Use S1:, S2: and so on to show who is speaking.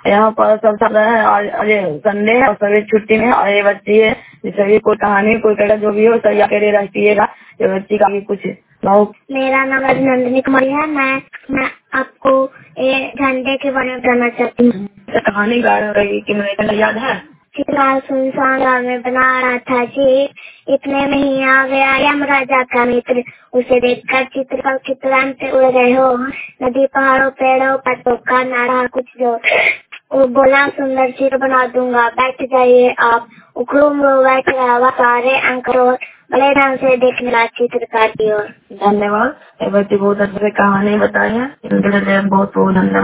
S1: यहाँ पर सब चल रहा है और अरे संडे है और सभी छुट्टी में है और ये बच्ची है सभी कोई कहानी कोई कहेगा जो भी हो सही अकेले रहतीएगा। ये बच्ची का भी कुछ बहुत।
S2: मेरा नाम अभिनंदनी कुमारी है। मैं आपको झंडे के बारे में बताना चाहती हूँ।
S1: कहानी गा रही कि मुझे याद है।
S2: चित्राल सुनसान रात में बना रहा था जी, इतने में ही आ गया यमराजा का मित्र। उसे देखकर चित्रकल चित्रांत पे उड़ गए हो। नदी पहाड़ों पेड़ों पर टोका ना रहा कुछ जो। वो बोला सुंदर चित्र बना दूंगा, बैठ जाइए आप। उखड़ू में बैठ रहा सारे अंकरों बड़े ढंग से देखने लगा चित्रकार की ओर।
S1: धन्यवाद। ये बच्ची बहुत अच्छे से कहानी बताई है, इनके लिए बहुत बहुत धन्यवाद।